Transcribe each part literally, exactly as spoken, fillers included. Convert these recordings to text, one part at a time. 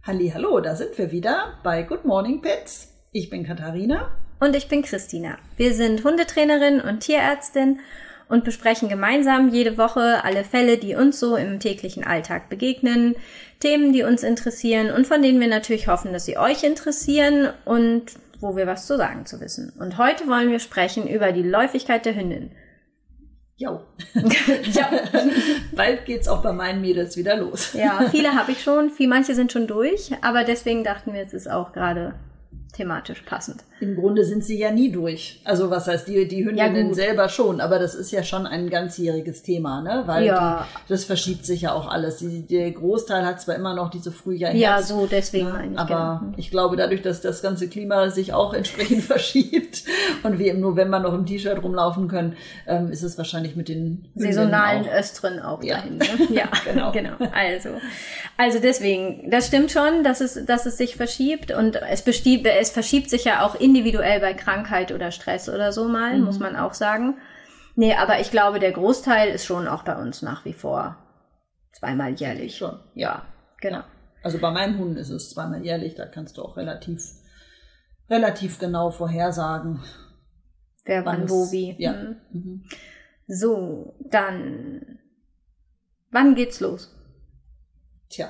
Hallihallo, da sind wir wieder bei Good Morning Pets. Ich bin Katharina. Und ich bin Christina. Wir sind Hundetrainerin und Tierärztin und besprechen gemeinsam jede Woche alle Fälle, die uns so im täglichen Alltag begegnen, Themen, die uns interessieren und von denen wir natürlich hoffen, dass sie euch interessieren und wo wir was zu sagen zu wissen. Und heute wollen wir sprechen über die Läufigkeit der Hündin. Jo. Ja. Bald geht's auch bei meinen Mädels wieder los. Ja, viele habe ich schon, viel, manche sind schon durch, aber deswegen dachten wir, es ist auch gerade thematisch passend. Im Grunde sind sie ja nie durch. Also was heißt, die, die Hündinnen ja, selber schon, aber das ist ja schon ein ganzjähriges Thema, ne? Weil ja. die, das verschiebt sich ja auch alles. Die, der Großteil hat zwar immer noch diese Frühjahr, ja, Herbst, so deswegen ne? meine ich. Aber genau. Ich glaube, dadurch, dass das ganze Klima sich auch entsprechend verschiebt und wir im November noch im T-Shirt rumlaufen können, ähm, ist es wahrscheinlich mit den saisonalen auch. Östern auch ja. dahin. Ne? Ja, genau. genau. Also, also deswegen, das stimmt schon, dass es, dass es sich verschiebt und es bestiebt, es verschiebt sich ja auch individuell bei Krankheit oder Stress oder so mal, mhm. muss man auch sagen. Nee, aber ich glaube, der Großteil ist schon auch bei uns nach wie vor zweimal jährlich. Schon. Ja, genau. Ja. Also bei meinen Hunden ist es zweimal jährlich, da kannst du auch relativ, relativ genau vorhersagen. Wer wann, wo, wie. Ja. Mhm. Mhm. So, dann, wann geht's los? Tja,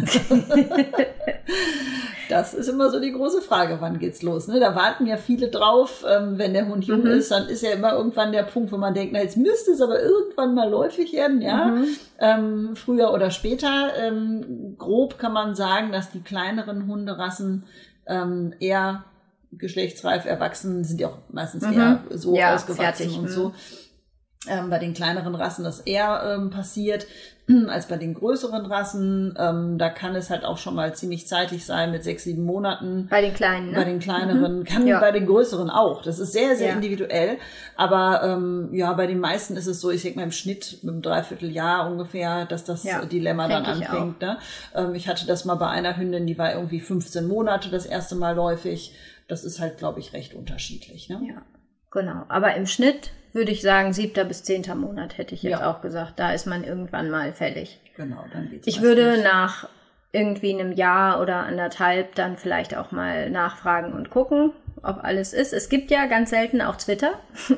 das ist immer so die große Frage, wann geht's los? Ne? Da warten ja viele drauf, ähm, wenn der Hund jung mhm. ist, dann ist ja immer irgendwann der Punkt, wo man denkt, na jetzt müsste es aber irgendwann mal läufig werden, ja, mhm. ähm, früher oder später. Ähm, grob kann man sagen, dass die kleineren Hunderassen ähm, eher geschlechtsreif erwachsen sind, ja auch meistens mhm. eher so ja, ausgewachsen fertig. und mhm. so. Ähm, bei den kleineren Rassen das eher ähm, passiert als bei den größeren Rassen. Ähm, da kann es halt auch schon mal ziemlich zeitig sein mit sechs, sieben Monaten. Bei den kleinen, ne? Bei den kleineren, mhm. kann ja. bei den größeren auch. Das ist sehr, sehr ja. individuell. Aber ähm, ja, bei den meisten ist es so, ich sag mal im Schnitt mit einem Dreivierteljahr ungefähr, dass das ja, Dilemma dann anfängt. Ne? Ähm, ich hatte das mal bei einer Hündin, die war irgendwie fünfzehn Monate das erste Mal läufig. Das ist halt, glaube ich, recht unterschiedlich. Ne? Ja, genau. Aber im Schnitt würde ich sagen, siebter bis zehnter Monat hätte ich jetzt ja. auch gesagt. Da ist man irgendwann mal fällig. Genau, dann geht's. Ich würde los. Nach irgendwie einem Jahr oder anderthalb dann vielleicht auch mal nachfragen und gucken, ob alles ist. Es gibt ja ganz selten auch Twitter.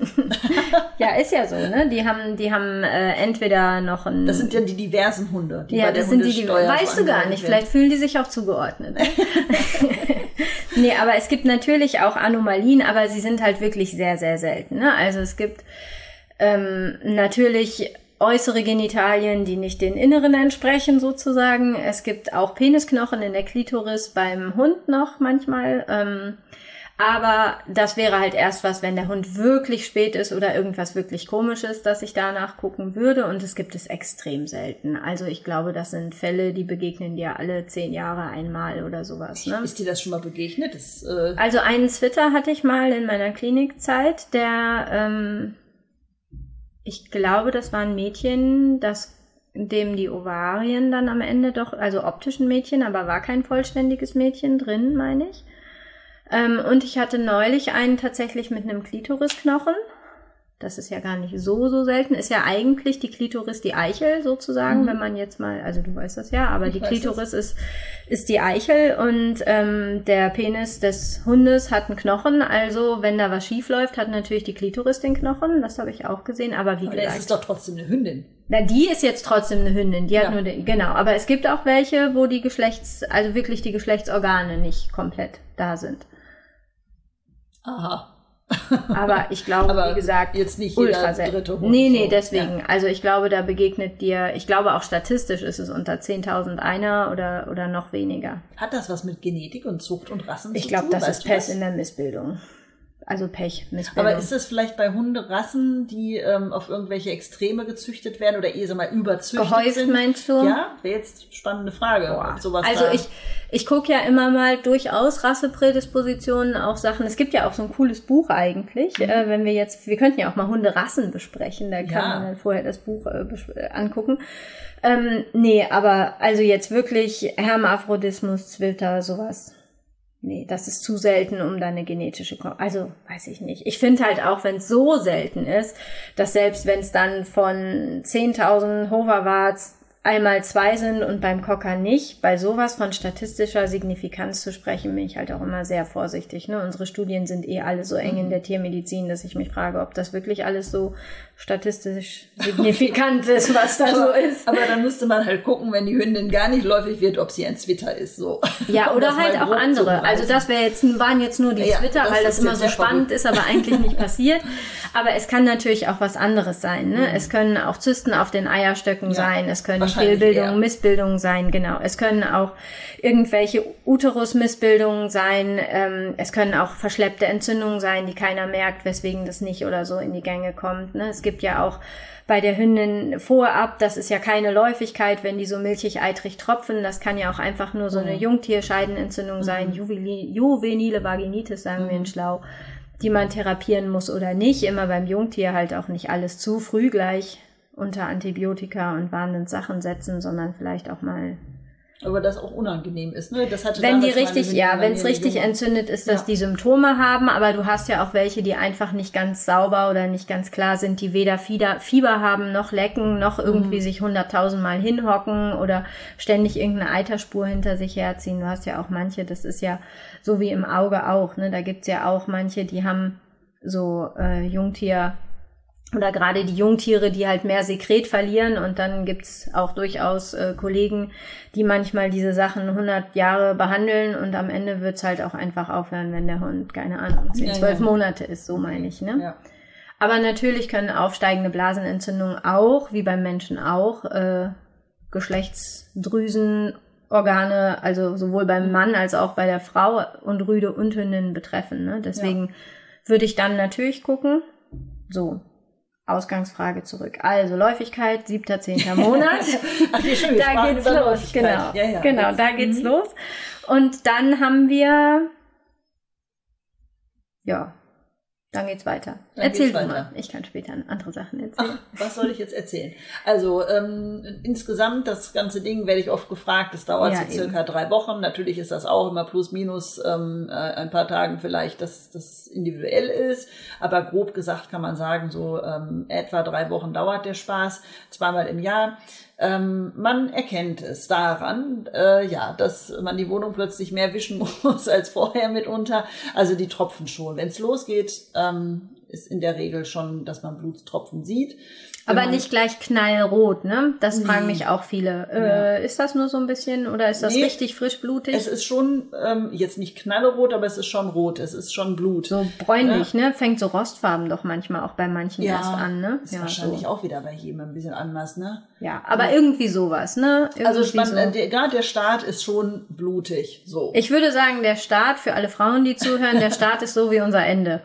Ja, ist ja so, ne? Die haben, die haben äh, entweder noch ein... Das sind ja die diversen Hunde, die ja, bei der das sind die, die Hundesteuer weißt du gar nicht. Vielleicht fühlen die sich auch zugeordnet. Nee, aber es gibt natürlich auch Anomalien, aber sie sind halt wirklich sehr, sehr selten. Ne? Also es gibt ähm, natürlich äußere Genitalien, die nicht den inneren entsprechen sozusagen. Es gibt auch Penisknochen in der Klitoris beim Hund noch manchmal. Ähm, aber das wäre halt erst was, wenn der Hund wirklich spät ist oder irgendwas wirklich Komisches, dass ich danach gucken würde. Und es gibt es extrem selten. Also ich glaube, das sind Fälle, die begegnen dir alle zehn Jahre einmal oder sowas. Ne? Ist dir das schon mal begegnet? Das, äh also einen Zwitter hatte ich mal in meiner Klinikzeit, der, ähm, ich glaube, das war ein Mädchen, das dem die Ovarien dann am Ende doch, also optischen Mädchen, aber war kein vollständiges Mädchen drin, meine ich. Ähm, und ich hatte neulich einen tatsächlich mit einem Klitorisknochen. Das ist ja gar nicht so, so selten. Ist ja eigentlich die Klitoris die Eichel sozusagen, mhm. wenn man jetzt mal, also du weißt das ja, aber ich die Klitoris ist, ist die Eichel und ähm, der Penis des Hundes hat einen Knochen. Also wenn da was schief läuft, hat natürlich die Klitoris den Knochen. Das habe ich auch gesehen, aber wie aber gesagt. Das ist doch trotzdem eine Hündin. Na, die ist jetzt trotzdem eine Hündin. Die ja. hat nur den, genau. Aber es gibt auch welche, wo die Geschlechts, also wirklich die Geschlechtsorgane nicht komplett da sind. Aha. Aber ich glaube, aber wie gesagt, jetzt nicht ultra jeder dritte Hund. Nee, nee, so. deswegen. Ja. Also ich glaube, da begegnet dir, ich glaube auch statistisch ist es unter zehntausend einer oder, oder noch weniger. Hat das was mit Genetik und Zucht und Rassen ich zu glaub, tun? Ich glaube, das ist Pech was? in der Missbildung. Also Pech, Missbildung. Aber ist das vielleicht bei Hunderassen, die ähm, auf irgendwelche Extreme gezüchtet werden oder eh so mal überzüchtet Gehäuft, sind? meinst du? Ja, wäre jetzt eine spannende Frage. Boah. Ob sowas also da ich, ich gucke ja immer mal durchaus Rasseprädispositionen, auch Sachen. Es gibt ja auch so ein cooles Buch eigentlich, mhm. äh, wenn wir jetzt, wir könnten ja auch mal Hunderassen besprechen, da kann ja. man dann vorher das Buch äh, bes- angucken. Ähm, nee, aber also jetzt wirklich Hermaphrodismus, Zwitter, sowas. Nee, das ist zu selten, um da eine genetische, Ko- also weiß ich nicht. Ich finde halt auch, wenn es so selten ist, dass selbst wenn es dann von zehntausend Hoverwarts einmal zwei sind und beim Cocker nicht. Bei sowas von statistischer Signifikanz zu sprechen, bin ich halt auch immer sehr vorsichtig. Ne? Unsere Studien sind eh alle so eng in der Tiermedizin, dass ich mich frage, ob das wirklich alles so statistisch signifikant ist, was da so ist. Aber dann müsste man halt gucken, wenn die Hündin gar nicht läufig wird, ob sie ein Zwitter ist. So. Ja, oder halt auch andere. Also das wäre jetzt, waren jetzt nur die ja, Zwitter, das weil das immer so spannend verrückt. Ist, aber eigentlich nicht passiert. Aber es kann natürlich auch was anderes sein. Ne? Mhm. Es können auch Zysten auf den Eierstöcken ja, sein, es können Fehlbildungen, Missbildungen sein, genau. Es können auch irgendwelche Uterusmissbildungen sein, ähm, es können auch verschleppte Entzündungen sein, die keiner merkt, weswegen das nicht oder so in die Gänge kommt. Ne? Es gibt ja auch bei der Hündin vorab, das ist ja keine Läufigkeit, wenn die so milchig eitrig tropfen, das kann ja auch einfach nur so eine mhm. Jungtierscheidenentzündung sein, mhm. Juvenile, juvenile Vaginitis, sagen mhm. wir in Schlau, die man therapieren muss oder nicht. Immer beim Jungtier halt auch nicht alles zu früh gleich unter Antibiotika und warnenden Sachen setzen, sondern vielleicht auch mal... Aber das auch unangenehm ist, ne? Das hatte wenn die richtig, ja, wenn es richtig Junge. entzündet ist, dass ja. die Symptome haben, aber du hast ja auch welche, die einfach nicht ganz sauber oder nicht ganz klar sind, die weder Fieber haben, noch lecken, noch irgendwie mhm. sich hunderttausend Mal hinhocken oder ständig irgendeine Eiterspur hinter sich herziehen. Du hast ja auch manche, das ist ja so wie im Auge auch, ne? Da gibt's ja auch manche, die haben so äh, Jungtier... Oder gerade die Jungtiere, die halt mehr Sekret verlieren, und dann gibt's auch durchaus äh, Kollegen, die manchmal diese Sachen hundert Jahre behandeln und am Ende wird's halt auch einfach aufhören, wenn der Hund, keine Ahnung, zehn, zwölf ja, ja. Monate ist, so meine ich, ne? Ja. Aber natürlich können aufsteigende Blasenentzündungen auch, wie beim Menschen auch, äh, Geschlechtsdrüsenorgane, also sowohl beim Mann als auch bei der Frau und Rüde und Hündin betreffen, ne? Deswegen ja. würde ich dann natürlich gucken, so. Ausgangsfrage zurück. Also Läufigkeit, siebter, zehnter Monat. Ach, schön, da geht's los. Genau, ja, ja, genau, da geht's mhm. los. Und dann haben wir, ja, dann geht's weiter. Dann Erzähl geht's du weiter. mal. Ich kann später andere Sachen erzählen. Ach, was soll ich jetzt erzählen? Also ähm, insgesamt, das ganze Ding werde ich oft gefragt. Das dauert ja, so circa eben. drei Wochen. Natürlich ist das auch immer plus minus ähm, äh, ein paar Tagen vielleicht, dass das individuell ist. Aber grob gesagt kann man sagen, so ähm, etwa drei Wochen dauert der Spaß. Zweimal im Jahr. Ähm, man erkennt es daran, äh, ja, dass man die Wohnung plötzlich mehr wischen muss als vorher mitunter. Also die Tropfen schon. Wenn es losgeht, ähm, ist in der Regel schon, dass man Blutstropfen sieht. Aber nicht gleich knallrot, ne? Das nee. fragen mich auch viele. Äh, ja. Ist das nur so ein bisschen oder ist das nee, richtig frischblutig? Es ist schon, ähm, jetzt nicht knallerot, aber es ist schon rot. Es ist schon Blut. So bräunlich, ja. ne? Fängt so rostfarben doch manchmal auch bei manchen ja, erst an, ne? Ist ja, wahrscheinlich so. Auch wieder bei jedem ein bisschen anders, ne? Ja, aber ja. irgendwie sowas, ne? Irgendwie also spannend, so. der, gerade der Start ist schon blutig, so. Ich würde sagen, der Start, für alle Frauen, die zuhören, der Start ist so wie unser Ende.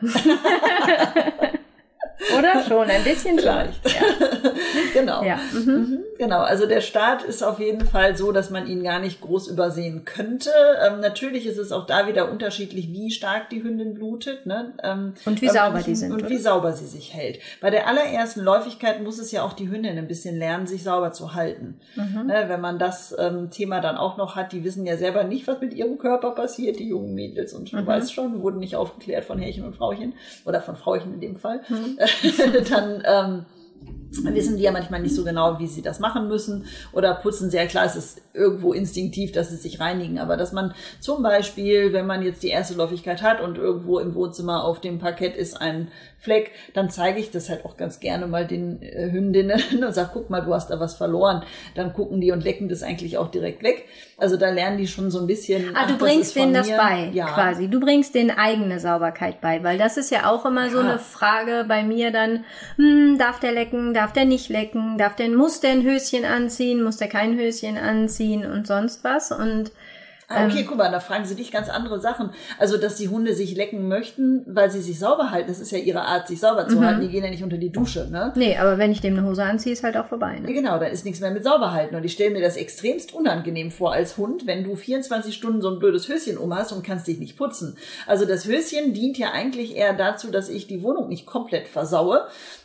Oder schon, ein bisschen vielleicht. Ja. Genau. Ja. Mhm. Mhm. Genau, also der Start ist auf jeden Fall so, dass man ihn gar nicht groß übersehen könnte. Ähm, natürlich ist es auch da wieder unterschiedlich, wie stark die Hündin blutet, ne? Ähm, und wie sauber die sind. Und oder? wie sauber sie sich hält. Bei der allerersten Läufigkeit muss es ja auch die Hündin ein bisschen lernen, sich sauber zu halten. Mhm. Ne? Wenn man das ähm, Thema dann auch noch hat, die wissen ja selber nicht, was mit ihrem Körper passiert, die jungen Mädels. Und du mhm. weißt schon, wurden nicht aufgeklärt von Herrchen und Frauchen oder von Frauchen in dem Fall. Mhm. Dann ähm, wissen die ja manchmal nicht so genau, wie sie das machen müssen oder putzen sehr klar, es ist irgendwo instinktiv, dass sie sich reinigen, aber dass man zum Beispiel, wenn man jetzt die erste Läufigkeit hat und irgendwo im Wohnzimmer auf dem Parkett ist ein Fleck, dann zeige ich das halt auch ganz gerne mal den äh, Hündinnen und sage, guck mal, du hast da was verloren. Dann gucken die und lecken das eigentlich auch direkt weg. Also da lernen die schon so ein bisschen. Ah, du ach, bringst denen das mir. bei, ja. quasi. Du bringst denen eigene Sauberkeit bei, weil das ist ja auch immer ja. so eine Frage bei mir dann, hm, darf der lecken, darf der nicht lecken, darf der, muss der ein Höschen anziehen, muss der kein Höschen anziehen und sonst was und Ah, okay, guck mal, da fragen sie dich ganz andere Sachen. Also, dass die Hunde sich lecken möchten, weil sie sich sauber halten, das ist ja ihre Art, sich sauber zu mhm. halten. Die gehen ja nicht unter die Dusche, ne? Nee, aber wenn ich dem eine Hose anziehe, ist halt auch vorbei, ne? Ja, genau, da ist nichts mehr mit sauber halten. Und ich stelle mir das extremst unangenehm vor als Hund, wenn du vierundzwanzig Stunden so ein blödes Höschen um hast und kannst dich nicht putzen. Also, das Höschen dient ja eigentlich eher dazu, dass ich die Wohnung nicht komplett versaue.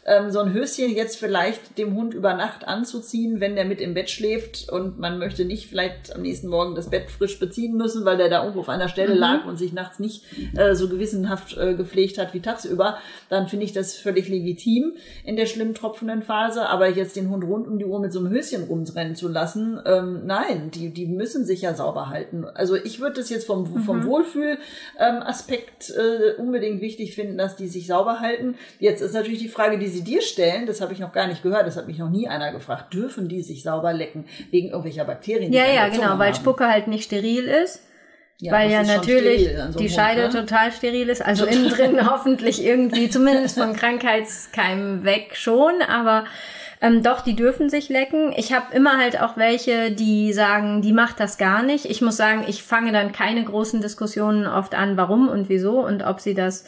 ähm, so ein Höschen jetzt vielleicht dem Hund über Nacht anzuziehen, wenn der mit im Bett schläft und man möchte nicht vielleicht am nächsten Morgen das Bett frisch beziehen müssen, weil der da irgendwo auf einer Stelle mhm. lag und sich nachts nicht äh, so gewissenhaft äh, gepflegt hat wie tagsüber, dann finde ich das völlig legitim in der schlimm tropfenden Phase. Aber jetzt den Hund rund um die Uhr mit so einem Höschen rumrennen zu lassen, ähm, nein, die, die müssen sich ja sauber halten. Also ich würde das jetzt vom, mhm. vom Wohlfühl-Aspekt ähm, äh, unbedingt wichtig finden, dass die sich sauber halten. Jetzt ist natürlich die Frage, die sie dir stellen, das habe ich noch gar nicht gehört, das hat mich noch nie einer gefragt, dürfen die sich sauber lecken wegen irgendwelcher Bakterien? Ja, ja, genau, weil Spucke halt nicht steril ist. Ja, weil ja natürlich so die Hund, Scheide ne? total steril ist, also innen drin hoffentlich irgendwie, zumindest von Krankheitskeimen weg schon, aber ähm, doch, die dürfen sich lecken. Ich habe immer halt auch welche, die sagen, die macht das gar nicht. Ich muss sagen, ich fange dann keine großen Diskussionen oft an, warum und wieso und ob sie das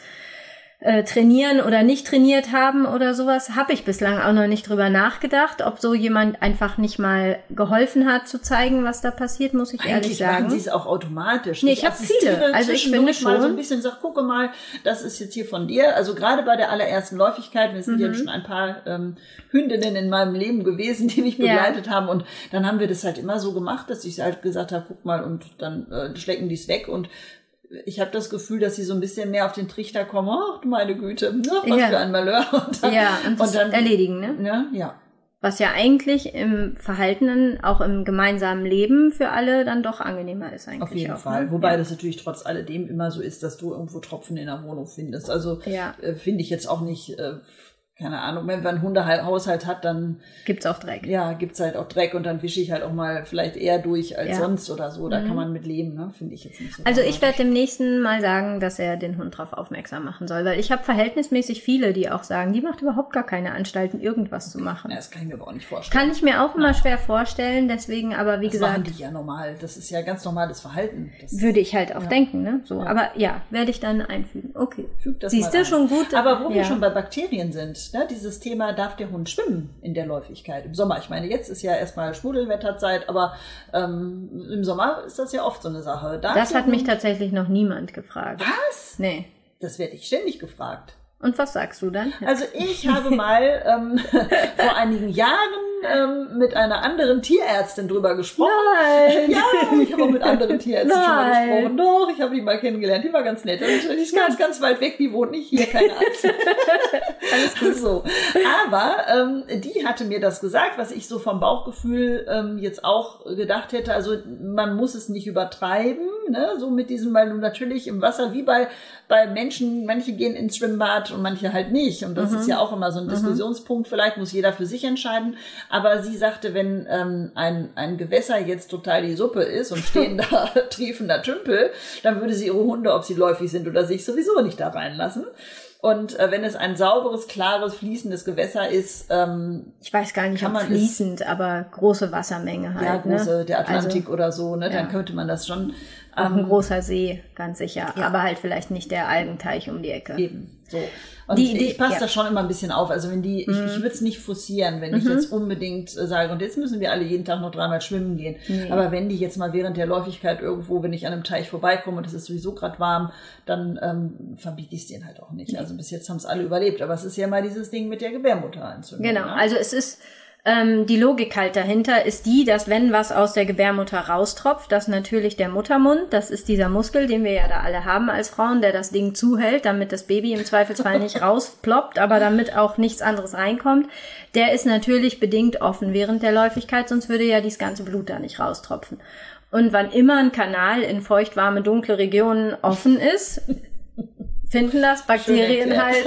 Äh, trainieren oder nicht trainiert haben oder sowas, habe ich bislang auch noch nicht drüber nachgedacht, ob so jemand einfach nicht mal geholfen hat, zu zeigen, was da passiert, muss ich Eigentlich ehrlich sagen. Machen sie es auch automatisch. Nee, ich habe viele. Also ich finde schon. Mal so ein bisschen sag, gucke mal, das ist jetzt hier von dir. Also gerade bei der allerersten Läufigkeit, wir sind mhm. ja schon ein paar ähm, Hündinnen in meinem Leben gewesen, die mich begleitet ja. haben und dann haben wir das halt immer so gemacht, dass ich halt gesagt habe, guck mal und dann äh, schlecken die es weg und ich habe das Gefühl, dass sie so ein bisschen mehr auf den Trichter kommen. Ach, du meine Güte, ach, was ja. für ein Malheur. Und dann, ja, und, das und dann erledigen, ne? Ja, ja. Was ja eigentlich im Verhaltenen, auch im gemeinsamen Leben für alle dann doch angenehmer ist eigentlich. Auf jeden auch, Fall. Ne? Wobei ja. das natürlich trotz alledem immer so ist, dass du irgendwo Tropfen in der Wohnung findest. Also ja. äh, finde ich jetzt auch nicht... Äh, keine Ahnung, wenn man einen Hundehaushalt hat, dann gibt's auch Dreck. Ja, gibt's halt auch Dreck und dann wische ich halt auch mal vielleicht eher durch als ja. sonst oder so. Da mhm. kann man mit leben, ne? Finde ich jetzt nicht so. Also ich werde dem Nächsten mal sagen, dass er den Hund drauf aufmerksam machen soll, weil ich habe verhältnismäßig viele, die auch sagen, die macht überhaupt gar keine Anstalten, irgendwas zu machen. Ja, das kann ich mir aber auch nicht vorstellen. Kann ich mir auch immer ja. schwer vorstellen, deswegen aber wie das gesagt. Das machen die ja normal. Das ist ja ganz normales Verhalten. Das würde ich halt auch ja. denken, ne? So, ja. aber ja, werde ich dann einfügen. Okay. Füg das Siehst du schon gut. Aber wo ja. wir schon bei Bakterien sind, ne? Dieses Thema, darf der Hund schwimmen in der Läufigkeit? Im Sommer, ich meine, jetzt ist ja erstmal Schmuddelwetterzeit, aber ähm, im Sommer ist das ja oft so eine Sache. Darf das hat Hund... mich tatsächlich noch niemand gefragt. Was? Nee. Das werde ich ständig gefragt. Und was sagst du dann? Also ich habe mal ähm, vor einigen Jahren ähm, mit einer anderen Tierärztin drüber gesprochen. Nein! Ja, ich habe auch mit anderen Tierärzten Nein. schon mal gesprochen. Doch, ich habe die mal kennengelernt. Die war ganz nett. Und die ist ganz, ganz weit weg. Die wohnt nicht hier, keine Arzt. Alles gut so. Aber ähm, die hatte mir das gesagt, was ich so vom Bauchgefühl ähm, jetzt auch gedacht hätte. Also man muss es nicht übertreiben, ne? So mit diesem, weil du natürlich im Wasser, wie bei, bei Menschen, manche gehen ins Schwimmbad und manche halt nicht. Und das mhm. ist ja auch immer so ein Diskussionspunkt. Vielleicht muss jeder für sich entscheiden. Aber sie sagte, wenn ähm, ein, ein Gewässer jetzt total die Suppe ist und stehen da triefender Tümpel, dann würde sie ihre Hunde, ob sie läufig sind oder sich, sowieso nicht da reinlassen. Und äh, wenn es ein sauberes, klares, fließendes Gewässer ist, ähm, ich weiß gar nicht, ob fließend, es, aber große Wassermenge halt. Ja, große, ne? der Atlantik also, oder so, ne? Ja. Dann könnte man das schon. Auch ein großer See, ganz sicher. Ja. Aber halt vielleicht nicht der Algenteich um die Ecke. Eben, so. Und die, die, ich passe ja. da schon immer ein bisschen auf. Also wenn die, mhm. ich, ich würde es nicht forcieren, wenn mhm. ich jetzt unbedingt äh, sage, und jetzt müssen wir alle jeden Tag noch dreimal schwimmen gehen. Nee. Aber wenn die jetzt mal während der Läufigkeit irgendwo, wenn ich an einem Teich vorbeikomme und es ist sowieso gerade warm, dann ähm, verbiete ich es denen halt auch nicht. Nee. Also bis jetzt haben es alle überlebt. Aber es ist ja mal dieses Ding mit der Gebärmutterentzündung. Genau, ne? Also es ist... Ähm, die Logik halt dahinter ist die, dass wenn was aus der Gebärmutter raustropft, dass natürlich der Muttermund, das ist dieser Muskel, den wir ja da alle haben als Frauen, der das Ding zuhält, damit das Baby im Zweifelsfall nicht rausploppt, aber damit auch nichts anderes reinkommt, der ist natürlich bedingt offen während der Läufigkeit, sonst würde ja dieses ganze Blut da nicht raustropfen. Und wann immer ein Kanal in feuchtwarme, dunkle Regionen offen ist, finden das Bakterien halt,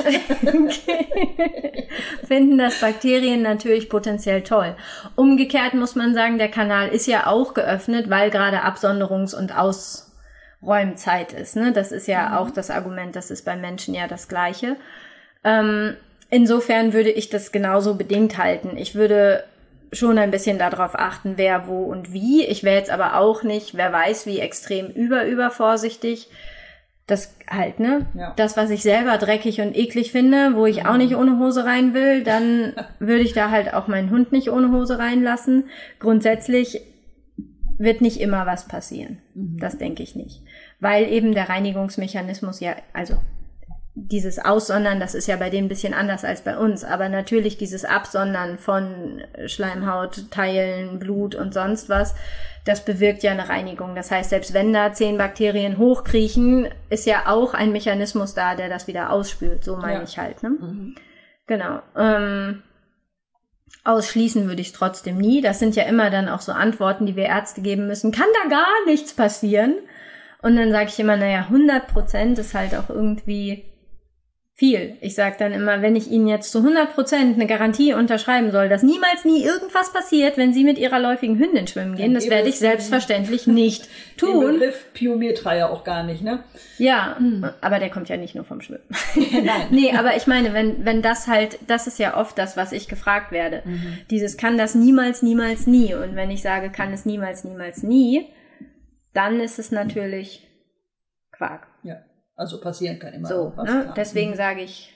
finden das Bakterien natürlich potenziell toll. Umgekehrt muss man sagen, der Kanal ist ja auch geöffnet, weil gerade Absonderungs- und Ausräumzeit ist. Ne? Das ist ja mhm. auch das Argument, das ist bei Menschen ja das Gleiche. Ähm, insofern würde ich das genauso bedingt halten. Ich würde schon ein bisschen darauf achten, wer, wo und wie. Ich wäre jetzt aber auch nicht, wer weiß, wie extrem über, über vorsichtig. Das halt, ne? Ja. Das, was ich selber dreckig und eklig finde, wo ich ja. auch nicht ohne Hose rein will, dann würde ich da halt auch meinen Hund nicht ohne Hose reinlassen. Grundsätzlich wird nicht immer was passieren. Mhm. Das denke ich nicht. Weil eben der Reinigungsmechanismus ja, also dieses Aussondern, das ist ja bei denen ein bisschen anders als bei uns, aber natürlich dieses Absondern von Schleimhaut, Teilen, Blut und sonst was, das bewirkt ja eine Reinigung. Das heißt, selbst wenn da zehn Bakterien hochkriechen, ist ja auch ein Mechanismus da, der das wieder ausspült, so meine ja. ich halt. Ne? Mhm. Genau. Ähm, ausschließen würde ich es trotzdem nie. Das sind ja immer dann auch so Antworten, die wir Ärzte geben müssen. Kann da gar nichts passieren? Und dann sage ich immer, naja, hundert Prozent ist halt auch irgendwie viel. Ich sage dann immer, wenn ich Ihnen jetzt zu hundert Prozent eine Garantie unterschreiben soll, dass niemals nie irgendwas passiert, wenn Sie mit Ihrer läufigen Hündin schwimmen gehen, das werde ich selbstverständlich nicht tun. Den Begriff Pyometra ja auch gar nicht, ne? Ja, hm. aber der kommt ja nicht nur vom Schwimmen. Nein. Nee, aber ich meine, wenn wenn das halt, das ist ja oft das, was ich gefragt werde. Mhm. Dieses kann das niemals, niemals, nie. Und wenn ich sage, kann es niemals, niemals, nie, dann ist es natürlich Quark. Ja. Also passieren kann immer so, was. Ne? Deswegen mhm. sage ich,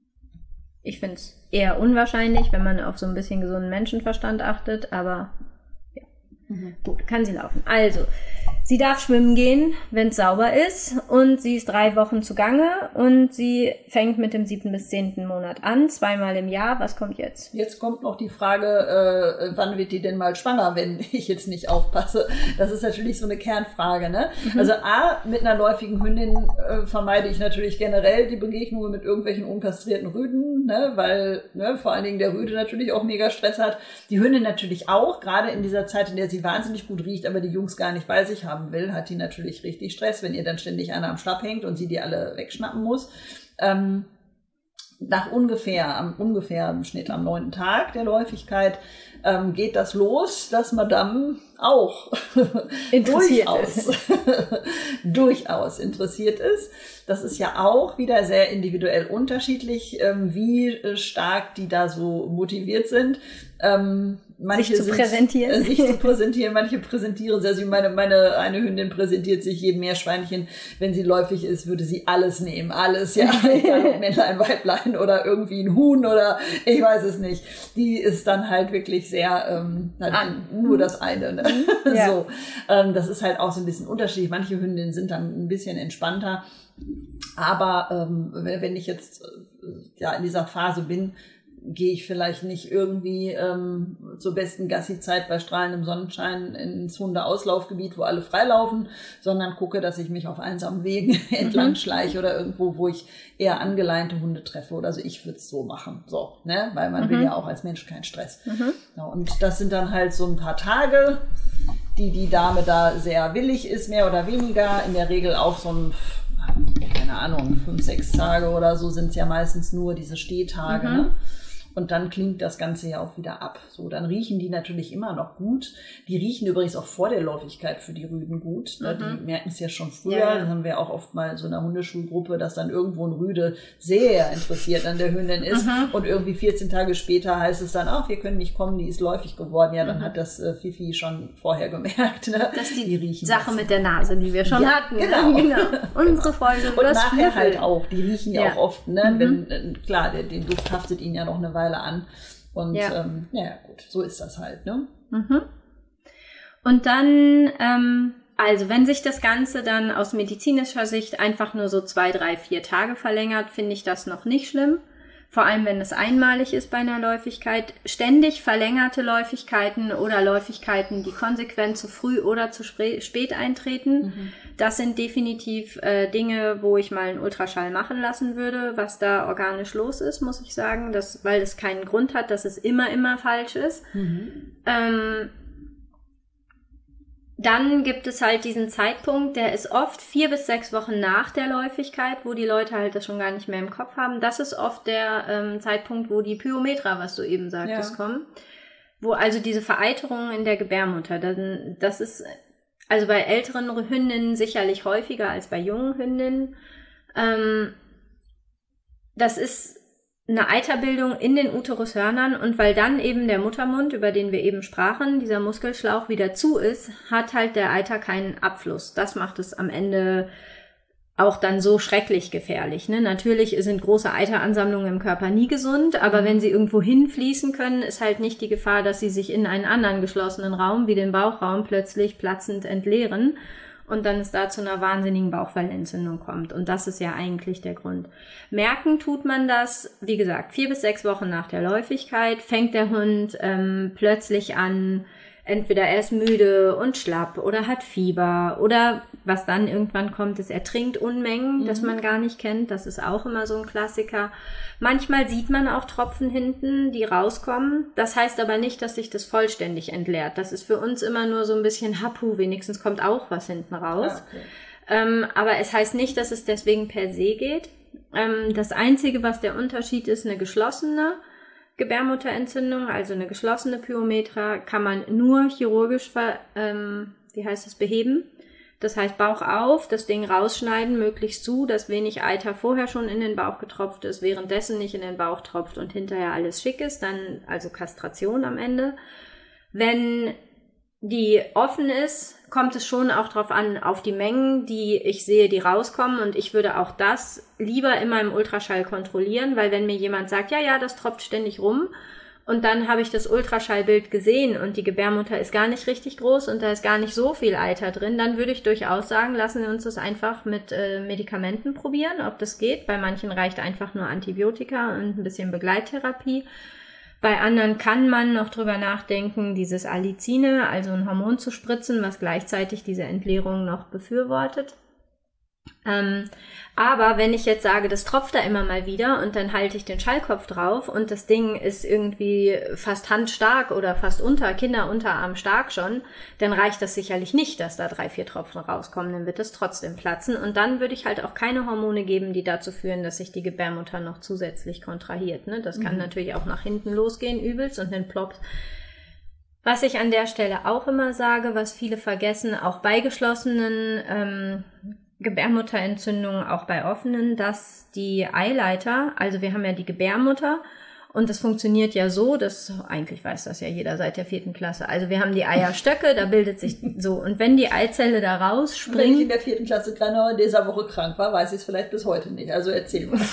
ich finde es eher unwahrscheinlich, wenn man auf so ein bisschen gesunden Menschenverstand achtet, aber ja, mhm. gut, kann sie laufen. Also, sie darf schwimmen gehen, wenn es sauber ist, und sie ist drei Wochen zugange und sie fängt mit dem siebten bis zehnten Monat an, zweimal im Jahr. Was kommt jetzt? Jetzt kommt noch die Frage, äh, wann wird die denn mal schwanger, wenn ich jetzt nicht aufpasse? Das ist natürlich so eine Kernfrage, ne? Mhm. Also A, mit einer läufigen Hündin äh, vermeide ich natürlich generell die Begegnungen mit irgendwelchen unkastrierten Rüden, ne? Weil ne, vor allen Dingen der Rüde natürlich auch mega Stress hat. Die Hündin natürlich auch, gerade in dieser Zeit, in der sie wahnsinnig gut riecht, aber die Jungs gar nicht bei sich haben will, hat die natürlich richtig Stress, wenn ihr dann ständig einer am Stab hängt und sie die alle wegschnappen muss. Ähm, nach ungefähr, am ungefähr im Schnitt am neunten Tag der Läufigkeit ähm, geht das los, dass Madame auch interessiert durchaus, ist. durchaus interessiert ist. Das ist ja auch wieder sehr individuell unterschiedlich, ähm, wie stark die da so motiviert sind. Ähm, manche sich zu sind, präsentieren. Äh, sich zu präsentieren, manche präsentieren sehr. Also meine, meine eine Hündin präsentiert sich jedem Meerschweinchen, wenn sie läufig ist, würde sie alles nehmen. Alles, ja. Männlein, Weiblein oder irgendwie ein Huhn oder ich weiß es nicht. Die ist dann halt wirklich sehr, ähm, halt nur das eine. Ne? Ja. So, ähm, das ist halt auch so ein bisschen unterschiedlich. Manche Hündinnen sind dann ein bisschen entspannter. Aber ähm, wenn ich jetzt äh, ja in dieser Phase bin, gehe ich vielleicht nicht irgendwie ähm, zur besten Gassi-Zeit bei strahlendem Sonnenschein ins Hundeauslaufgebiet, wo alle freilaufen, sondern gucke, dass ich mich auf einsamen Wegen entlang mhm. schleiche oder irgendwo, wo ich eher angeleinte Hunde treffe. Oder also ich würde es so machen, so, ne, weil man mhm. will ja auch als Mensch keinen Stress. Mhm. Ja, und das sind dann halt so ein paar Tage, die die Dame da sehr willig ist, mehr oder weniger. In der Regel auch so ein, keine Ahnung, fünf, sechs Tage oder so sind es ja meistens nur diese Stehtage, mhm. ne? Und dann klingt das Ganze ja auch wieder ab. So, dann riechen die natürlich immer noch gut. Die riechen übrigens auch vor der Läufigkeit für die Rüden gut. Mhm. Die merken es ja schon früher. Ja, ja. Das haben wir auch oft mal in so einer Hundeschulgruppe, dass dann irgendwo ein Rüde sehr interessiert an der Hündin ist. Mhm. Und irgendwie vierzehn Tage später heißt es dann, ach, wir können nicht kommen, die ist läufig geworden. Ja, dann mhm. hat das äh, Fifi schon vorher gemerkt. Ne? Das ist die, die riechen Sache das. Mit der Nase, die wir schon ja, hatten. Genau. genau. Unsere Folge. Und nachher Schnüffel. Halt auch. Die riechen ja, ja auch oft. Ne? Mhm. Wenn, äh, klar, der, den Duft haftet ihnen ja noch eine Weile an. Und ja. Ähm, ja, gut, so ist das halt, ne? Mhm. Und dann, ähm, also wenn sich das Ganze dann aus medizinischer Sicht einfach nur so zwei, drei, vier Tage verlängert, finde ich das noch nicht schlimm. Vor allem, wenn es einmalig ist bei einer Läufigkeit. Ständig verlängerte Läufigkeiten oder Läufigkeiten, die konsequent zu früh oder zu spät eintreten, mhm. das sind definitiv äh, Dinge, wo ich mal einen Ultraschall machen lassen würde, was da organisch los ist, muss ich sagen, das, weil es keinen Grund hat, dass es immer, immer falsch ist. Mhm. Ähm, Dann gibt es halt diesen Zeitpunkt, der ist oft vier bis sechs Wochen nach der Läufigkeit, wo die Leute halt das schon gar nicht mehr im Kopf haben. Das ist oft der ähm, Zeitpunkt, wo die Pyometra, was du eben sagtest, ja. kommen. Wo also diese Vereiterung in der Gebärmutter, dann, das ist also bei älteren Hündinnen sicherlich häufiger als bei jungen Hündinnen. Ähm, das ist eine Eiterbildung in den Uterushörnern, und weil dann eben der Muttermund, über den wir eben sprachen, dieser Muskelschlauch wieder zu ist, hat halt der Eiter keinen Abfluss. Das macht es am Ende auch dann so schrecklich gefährlich. Ne? Natürlich sind große Eiteransammlungen im Körper nie gesund, aber mhm. wenn sie irgendwo hinfließen können, ist halt nicht die Gefahr, dass sie sich in einen anderen geschlossenen Raum, wie den Bauchraum, plötzlich platzend entleeren. und dann es da zu einer wahnsinnigen Bauchfellentzündung kommt. Und das ist ja eigentlich der Grund. Merken tut man das, wie gesagt, vier bis sechs Wochen nach der Läufigkeit fängt der Hund ähm, plötzlich an, entweder er ist müde und schlapp oder hat Fieber oder was dann irgendwann kommt, ist, er trinkt Unmengen, mhm. das man gar nicht kennt. Das ist auch immer so ein Klassiker. Manchmal sieht man auch Tropfen hinten, die rauskommen. Das heißt aber nicht, dass sich das vollständig entleert. Das ist für uns immer nur so ein bisschen Hapu, wenigstens kommt auch was hinten raus. Okay. Ähm, aber es heißt nicht, dass es deswegen per se geht. Ähm, das Einzige, was der Unterschied ist, eine geschlossene Gebärmutterentzündung, also eine geschlossene Pyometra, kann man nur chirurgisch ver, ähm, wie heißt das, beheben. Das heißt Bauch auf, das Ding rausschneiden, möglichst zu, dass wenig Eiter vorher schon in den Bauch getropft ist, währenddessen nicht in den Bauch tropft und hinterher alles schick ist, dann also Kastration am Ende. Wenn die offen ist, kommt es schon auch drauf an, auf die Mengen, die ich sehe, die rauskommen. Und ich würde auch das lieber immer im Ultraschall kontrollieren, weil wenn mir jemand sagt, ja, ja, das tropft ständig rum und dann habe ich das Ultraschallbild gesehen und die Gebärmutter ist gar nicht richtig groß und da ist gar nicht so viel Eiter drin, dann würde ich durchaus sagen, lassen wir uns das einfach mit äh, Medikamenten probieren, ob das geht. Bei manchen reicht einfach nur Antibiotika und ein bisschen Begleittherapie. Bei anderen kann man noch drüber nachdenken, dieses Allicine, also ein Hormon zu spritzen, was gleichzeitig diese Entleerung noch befürwortet. Ähm, aber wenn ich jetzt sage, das tropft da immer mal wieder und dann halte ich den Schallkopf drauf und das Ding ist irgendwie fast handstark oder fast unter, Kinderunterarm stark schon, dann reicht das sicherlich nicht, dass da drei, vier Tropfen rauskommen, dann wird es trotzdem platzen und dann würde ich halt auch keine Hormone geben, die dazu führen, dass sich die Gebärmutter noch zusätzlich kontrahiert. Ne? Das kann mhm. natürlich auch nach hinten losgehen, übelst, und dann ploppt. Was ich an der Stelle auch immer sage, was viele vergessen, auch bei geschlossenen ähm, Gebärmutterentzündungen, auch bei offenen, dass die Eileiter, also wir haben ja die Gebärmutter und das funktioniert ja so, dass, eigentlich weiß das ja jeder seit der vierten Klasse, also wir haben die Eierstöcke, da bildet sich so, und wenn die Eizelle da rausspringt... Wenn ich in der vierten Klasse gerade noch in dieser Woche krank war, weiß ich es vielleicht bis heute nicht, also erzähl mal.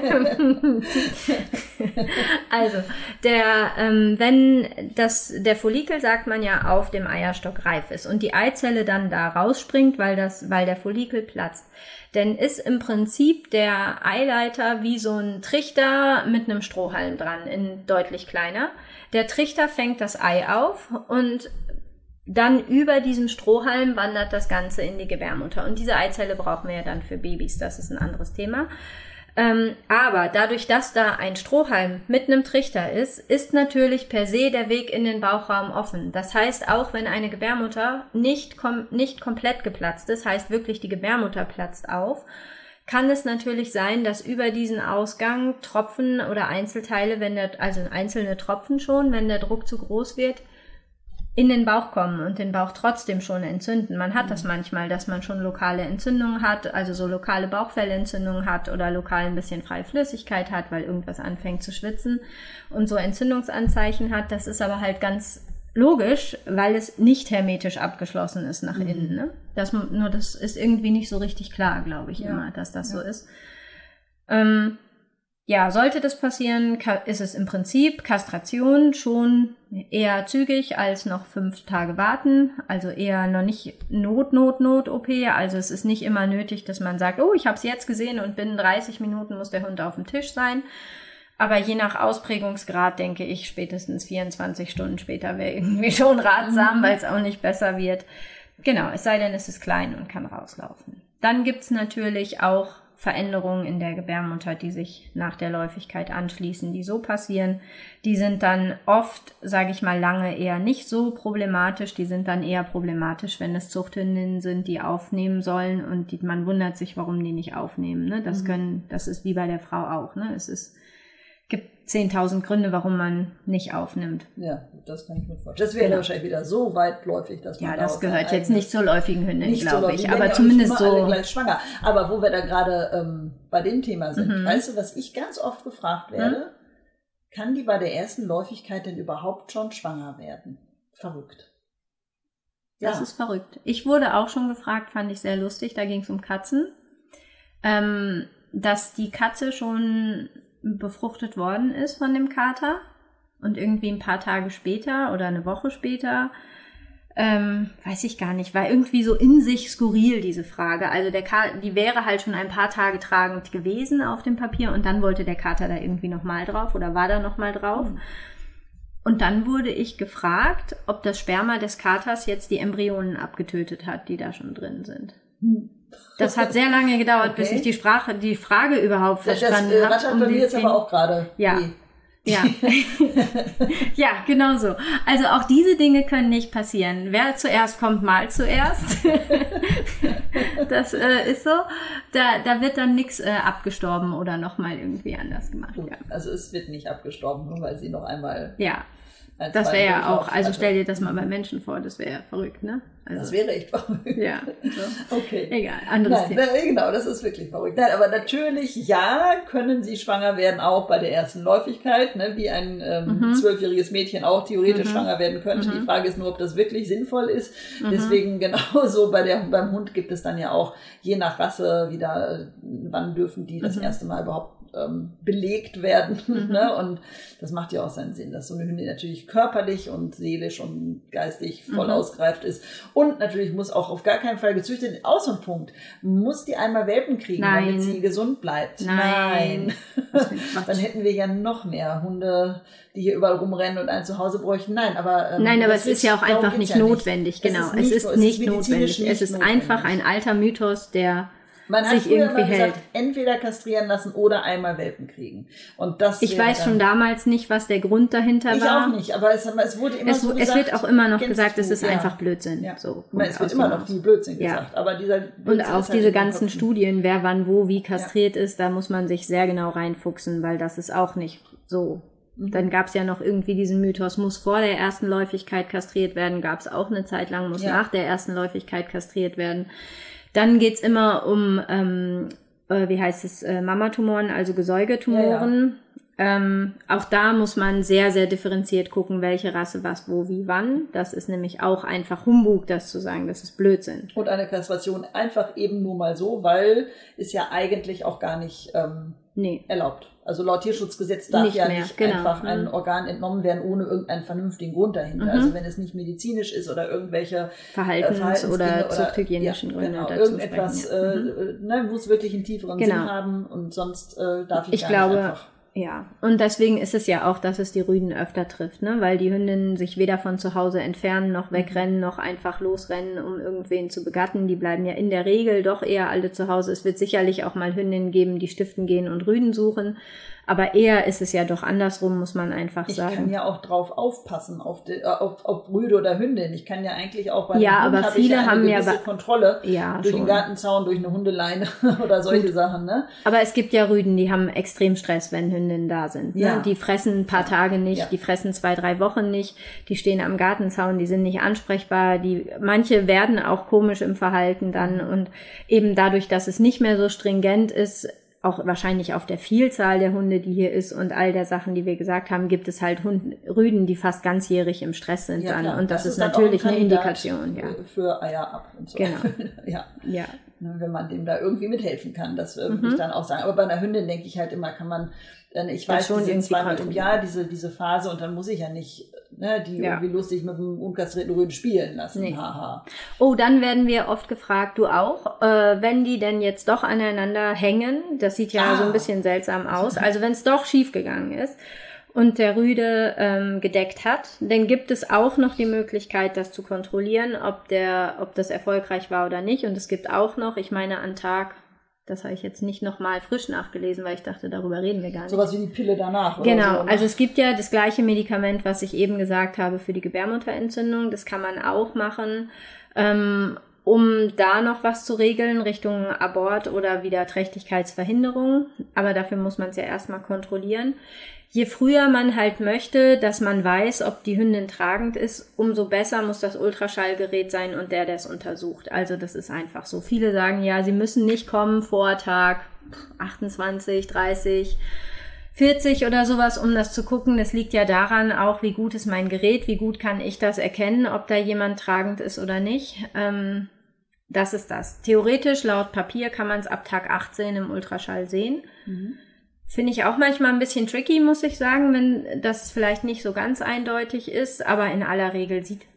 Also, der, ähm, wenn das, der Follikel, sagt man ja, auf dem Eierstock reif ist und die Eizelle dann da rausspringt, weil das, weil der Follikel platzt, dann ist im Prinzip der Eileiter wie so ein Trichter mit einem Strohhalm dran, in deutlich kleiner. Der Trichter fängt das Ei auf und dann über diesem Strohhalm wandert das Ganze in die Gebärmutter. Und diese Eizelle brauchen wir ja dann für Babys, das ist ein anderes Thema. Ähm, aber dadurch, dass da ein Strohhalm mit einem Trichter ist, ist natürlich per se der Weg in den Bauchraum offen. Das heißt, auch wenn eine Gebärmutter nicht, kom- nicht komplett geplatzt ist, heißt wirklich die Gebärmutter platzt auf, kann es natürlich sein, dass über diesen Ausgang Tropfen oder Einzelteile, wenn der, also einzelne Tropfen schon, wenn der Druck zu groß wird, in den Bauch kommen und den Bauch trotzdem schon entzünden. Man hat das manchmal, dass man schon lokale Entzündungen hat, also so lokale Bauchfellentzündungen hat oder lokal ein bisschen freie Flüssigkeit hat, weil irgendwas anfängt zu schwitzen und so Entzündungsanzeichen hat. Das ist aber halt ganz logisch, weil es nicht hermetisch abgeschlossen ist nach mhm. innen. Ne? Das, nur das ist irgendwie nicht so richtig klar, glaube ich, ja. immer, dass das ja. so ist. Ähm, Ja, sollte das passieren, ist es im Prinzip Kastration schon eher zügig als noch fünf Tage warten. Also eher noch nicht Not, Not, Not-O P. Also es ist nicht immer nötig, dass man sagt, oh, ich habe es jetzt gesehen und binnen dreißig Minuten muss der Hund auf dem Tisch sein. Aber je nach Ausprägungsgrad denke ich, spätestens vierundzwanzig Stunden später wäre irgendwie schon ratsam, mhm. weil es auch nicht besser wird. Genau, es sei denn, es ist klein und kann rauslaufen. Dann gibt's natürlich auch Veränderungen in der Gebärmutter, die sich nach der Läufigkeit anschließen, die so passieren. Die sind dann oft, sage ich mal, lange eher nicht so problematisch. Die sind dann eher problematisch, wenn es Zuchthündinnen sind, die aufnehmen sollen und die, man wundert sich, warum die nicht aufnehmen. Ne? Das mhm. können, das ist wie bei der Frau auch. Ne? Es ist gibt zehntausend Gründe, warum man nicht aufnimmt. Ja, das kann ich mir vorstellen. Das wäre genau. wahrscheinlich wieder so weitläufig, dass man ja, das gehört jetzt nicht zur läufigen Hündin, glaube ich, aber ja zumindest nicht so. Alle gleich schwanger. Aber wo wir da gerade ähm, bei dem Thema sind, mhm. weißt du, was ich ganz oft gefragt werde, mhm. kann die bei der ersten Läufigkeit denn überhaupt schon schwanger werden? Verrückt. Das ja. ist verrückt. Ich wurde auch schon gefragt, fand ich sehr lustig, da ging es um Katzen, ähm, dass die Katze schon befruchtet worden ist von dem Kater und irgendwie ein paar Tage später oder eine Woche später Ähm, weiß ich gar nicht, war irgendwie so in sich skurril, diese Frage. Also der Kater, die wäre halt schon ein paar Tage tragend gewesen auf dem Papier und dann wollte der Kater da irgendwie nochmal drauf oder war da nochmal drauf. Mhm. Und dann wurde ich gefragt, ob das Sperma des Katers jetzt die Embryonen abgetötet hat, die da schon drin sind. Mhm. Das hat sehr lange gedauert, okay. bis ich die Sprache, die Frage überhaupt verstanden habe. Das äh, rattert bei mir jetzt aber auch gerade. Ja. Wie? Ja, ja, genau so. Also auch diese Dinge können nicht passieren. Wer zuerst kommt, mal zuerst. Das äh, ist so. Da, da wird dann nichts äh, abgestorben oder nochmal irgendwie anders gemacht. Gut, ja. Also es wird nicht abgestorben, nur weil sie noch einmal... Ja, das wäre ja auch, also stell dir das mal bei Menschen vor, das wäre ja verrückt, ne? Also, das wäre echt verrückt. Ja. Okay. Egal, anderes Nein, Thema. Na, genau, das ist wirklich verrückt. Nein, aber natürlich, ja, können sie schwanger werden, auch bei der ersten Läufigkeit, ne, wie ein ähm, zwölfjähriges mhm. Mädchen auch theoretisch mhm. schwanger werden könnte. Mhm. Die Frage ist nur, ob das wirklich sinnvoll ist. Mhm. Deswegen genauso bei der, beim Hund gibt es dann ja auch, je nach Rasse, wieder, wann dürfen die das mhm. erste Mal überhaupt ähm, belegt werden. Mhm. Ne? Und das macht ja auch seinen Sinn, dass so eine Hündin natürlich körperlich und seelisch und geistig voll mhm. ausgereift ist. Und natürlich muss auch auf gar keinen Fall gezüchtet, auch so ein Punkt, muss die einmal Welpen kriegen, Nein. damit sie gesund bleibt. Nein. Nein. Dann hätten wir ja noch mehr Hunde, die hier überall rumrennen und ein Zuhause bräuchten. Nein, aber ähm, Nein, aber es ist ja auch einfach nicht ja notwendig. Nicht. Genau, es ist nicht, es ist nicht notwendig. Nicht es ist notwendig. Einfach ein alter Mythos, der Man hat sich irgendwie mal hält. Gesagt, entweder kastrieren lassen oder einmal Welpen kriegen. Und das ich weiß schon damals nicht, was der Grund dahinter ich war. Ich auch nicht, aber es, es wurde immer es, so gesagt. Es wird auch immer noch gesagt, du, es ist ja. einfach Blödsinn. Ja. So, meine, es wird immer noch viel Blödsinn gesagt. Ja. Aber dieser Blödsinn Und auch ist halt diese ganzen Studien, wer wann wo wie kastriert ja. ist, da muss man sich sehr genau reinfuchsen, weil das ist auch nicht so. Mhm. Dann gab es ja noch irgendwie diesen Mythos, muss vor der ersten Läufigkeit kastriert werden, gab es auch eine Zeit lang, muss ja. nach der ersten Läufigkeit kastriert werden. Dann geht's immer um, ähm, äh, wie heißt es, äh, Mamatumoren, also Gesäugetumoren. Ja, ja. Ähm, auch da muss man sehr, sehr differenziert gucken, welche Rasse, was, wo, wie, wann. Das ist nämlich auch einfach Humbug, das zu sagen, das ist Blödsinn. Und eine Kastration einfach eben nur mal so, weil ist ja eigentlich auch gar nicht ähm, nee. erlaubt. Also laut Tierschutzgesetz darf nicht ja mehr, nicht genau. einfach mhm. ein Organ entnommen werden, ohne irgendeinen vernünftigen Grund dahinter. Mhm. Also wenn es nicht medizinisch ist oder irgendwelche Verhaltens- äh, Verhaltens- oder zuchthygienischen ja, Gründe genau, dazu irgendetwas, sprechen, ja. äh, mhm. ne, muss wirklich einen tieferen genau. Sinn haben und sonst äh, darf ich, ich gar glaube, nicht einfach... Ja, und deswegen ist es ja auch, dass es die Rüden öfter trifft, ne? Weil die Hündinnen sich weder von zu Hause entfernen, noch wegrennen, noch einfach losrennen, um irgendwen zu begatten. Die bleiben ja in der Regel doch eher alle zu Hause. Es wird sicherlich auch mal Hündinnen geben, die stiften gehen und Rüden suchen. Aber eher ist es ja doch andersrum, muss man einfach ich sagen. Ich kann ja auch drauf aufpassen, auf, die, auf, auf Rüde oder Hündin. Ich kann ja eigentlich auch bei ja, einem Hund aber habe viele ich ja eine haben gewisse ja Kontrolle ja, durch schon. den Gartenzaun, durch eine Hundeleine oder solche Gut. Sachen. Ne? Aber es gibt ja Rüden, die haben extrem Stress, wenn Hündinnen da sind. Ne? Ja. Die fressen ein paar ja. Tage nicht, ja. die fressen zwei, drei Wochen nicht, die stehen am Gartenzaun, die sind nicht ansprechbar. Die manche werden auch komisch im Verhalten dann und eben dadurch, dass es nicht mehr so stringent ist, auch wahrscheinlich auf der Vielzahl der Hunde, die hier ist und all der Sachen, die wir gesagt haben, gibt es halt Hund, Rüden, die fast ganzjährig im Stress sind ja, dann. Klar. Und das, das ist, ist natürlich ein eine Indikation. Ja. Für Eier ab und so. Genau. ja. ja. Wenn man dem da irgendwie mithelfen kann, das würde mhm. ich dann auch sagen. Aber bei einer Hündin denke ich halt immer, kann man, ich weiß, schon die sind zweimal im Jahr, diese, diese Phase, und dann muss ich ja nicht ne, die ja. irgendwie lustig mit einem unkastrierten Rüden spielen lassen. Nee. Haha. Oh, dann werden wir oft gefragt, du auch, äh, wenn die denn jetzt doch aneinander hängen, das sieht ja ah. so ein bisschen seltsam aus, also wenn es doch schief gegangen ist und der Rüde ähm, gedeckt hat, dann gibt es auch noch die Möglichkeit, das zu kontrollieren, ob der, ob das erfolgreich war oder nicht. Und es gibt auch noch, ich meine, an Tag, das habe ich jetzt nicht nochmal frisch nachgelesen, weil ich dachte, darüber reden wir gar nicht. Sowas wie die Pille danach. Genau, oder so. Also es gibt ja das gleiche Medikament, was ich eben gesagt habe für die Gebärmutterentzündung. Das kann man auch machen, ähm, um da noch was zu regeln Richtung Abort oder wieder Trächtigkeitsverhinderung. Aber dafür muss man es ja erstmal kontrollieren. Je früher man halt möchte, dass man weiß, ob die Hündin tragend ist, umso besser muss das Ultraschallgerät sein und der, der es untersucht. Also das ist einfach so. Viele sagen, ja, sie müssen nicht kommen vor Tag achtundzwanzig, dreißig, vierzig oder sowas, um das zu gucken. Das liegt ja daran auch, wie gut ist mein Gerät, wie gut kann ich das erkennen, ob da jemand tragend ist oder nicht. Ähm, das ist das. Theoretisch, laut Papier, kann man es ab Tag achtzehn im Ultraschall sehen. Mhm. Finde ich auch manchmal ein bisschen tricky, muss ich sagen, wenn das vielleicht nicht so ganz eindeutig ist, aber in aller Regel sieht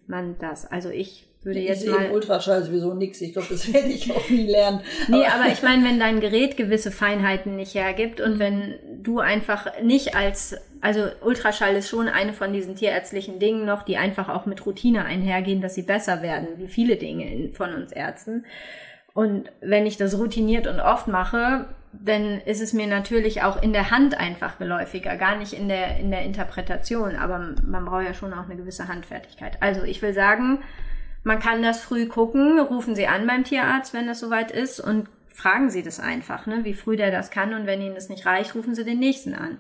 man das? Also ich würde ich jetzt sehe mal... im Ultraschall sowieso nichts. Ich glaube, das werde ich auch nie lernen. Nee, aber, aber ich meine, wenn dein Gerät gewisse Feinheiten nicht hergibt und wenn du einfach nicht als... Also Ultraschall ist schon eine von diesen tierärztlichen Dingen noch, die einfach auch mit Routine einhergehen, dass sie besser werden, wie viele Dinge von uns Ärzten. Und wenn ich das routiniert und oft mache, dann ist es mir natürlich auch in der Hand einfach geläufiger, gar nicht in der, in der Interpretation. Aber man braucht ja schon auch eine gewisse Handfertigkeit. Also ich will sagen, man kann das früh gucken, rufen Sie an beim Tierarzt, wenn das soweit ist, und fragen Sie das einfach, ne, wie früh der das kann. Und wenn Ihnen das nicht reicht, rufen Sie den nächsten an.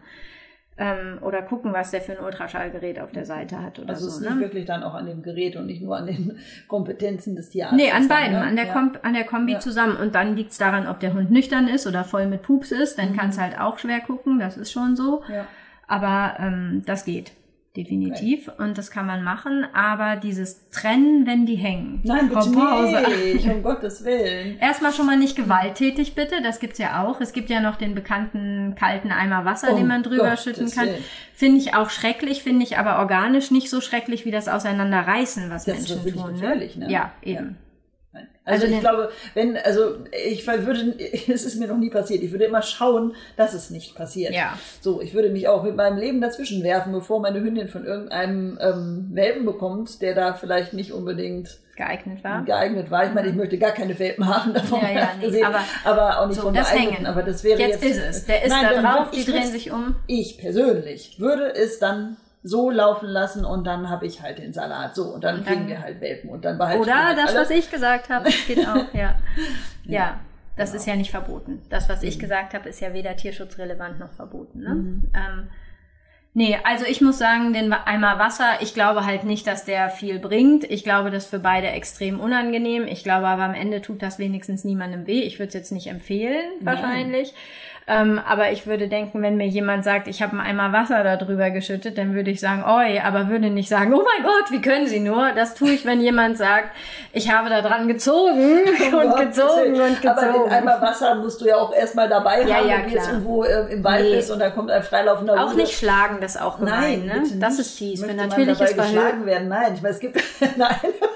Ähm, oder gucken, was der für ein Ultraschallgerät auf der Seite hat oder also so. Also es liegt ne? wirklich dann auch an dem Gerät und nicht nur an den Kompetenzen des Tierarztes. Nee, an beiden, dann, ne? an der, ja. Kom- an der Kombi ja. zusammen. Und dann liegt's daran, ob der Hund nüchtern ist oder voll mit Pups ist. Dann mhm. kannst du halt auch schwer gucken, das ist schon so. Ja. Aber ähm, das geht. Definitiv. Okay. Und das kann man machen. Aber dieses Trennen, wenn die hängen. Nein, bitte Pause. nicht, um Gottes Willen. Erstmal schon mal nicht gewalttätig, bitte. Das gibt's ja auch. Es gibt ja noch den bekannten kalten Eimer Wasser, um den man drüber Gottes schütten kann. Finde ich auch schrecklich, finde ich aber organisch nicht so schrecklich, wie das Auseinanderreißen, was das Menschen ist tun. gefährlich, ne? Ja, eben. Ja. Also, also ich glaube, wenn, also ich würde, es ist mir noch nie passiert, ich würde immer schauen, dass es nicht passiert. Ja. So, ich würde mich auch mit meinem Leben dazwischen werfen, bevor meine Hündin von irgendeinem ähm, Welpen bekommt, der da vielleicht nicht unbedingt geeignet war. Geeignet war. Ich meine, ich möchte gar keine Welpen haben, davon ja, ja, nee, gesehen, aber, aber auch nicht so, von das geeigneten. Hängen. Aber das wäre jetzt, jetzt ist es. Der ist nein, da drauf, die ich drehen sich um. Ich persönlich würde es dann so laufen lassen und dann habe ich halt den Salat so und dann, und dann kriegen wir halt Welpen und dann behalten oder halt das, alle. Was ich gesagt habe, das geht auch, ja. ja. Ja, das genau. ist ja nicht verboten. Das, was ich mhm. gesagt habe, ist ja weder tierschutzrelevant noch verboten. Ne? Mhm. Ähm, nee, also ich muss sagen, den Eimer Wasser, ich glaube halt nicht, dass der viel bringt. Ich glaube, das ist für beide extrem unangenehm. Ich glaube aber am Ende tut das wenigstens niemandem weh. Ich würde es jetzt nicht empfehlen, wahrscheinlich. Ähm, aber ich würde denken, wenn mir jemand sagt, ich habe einen Eimer Wasser da drüber geschüttet, dann würde ich sagen, oi, aber würde nicht sagen, oh mein Gott, wie können Sie nur? Das tue ich, wenn jemand sagt, ich habe da dran gezogen oh und Gott, gezogen und gezogen. Aber den Eimer Wasser musst du ja auch erstmal dabei ja, haben, ja, wenn du jetzt irgendwo äh, im Wald nee. bist und da kommt ein freilaufender Hund. Auch nicht schlagen, das ist auch gemein, Nein, ne? bitte Das nicht. ist fies. Möchte Wenn man natürlich dabei ist geschlagen werden. Nein, ich meine, es gibt, nein.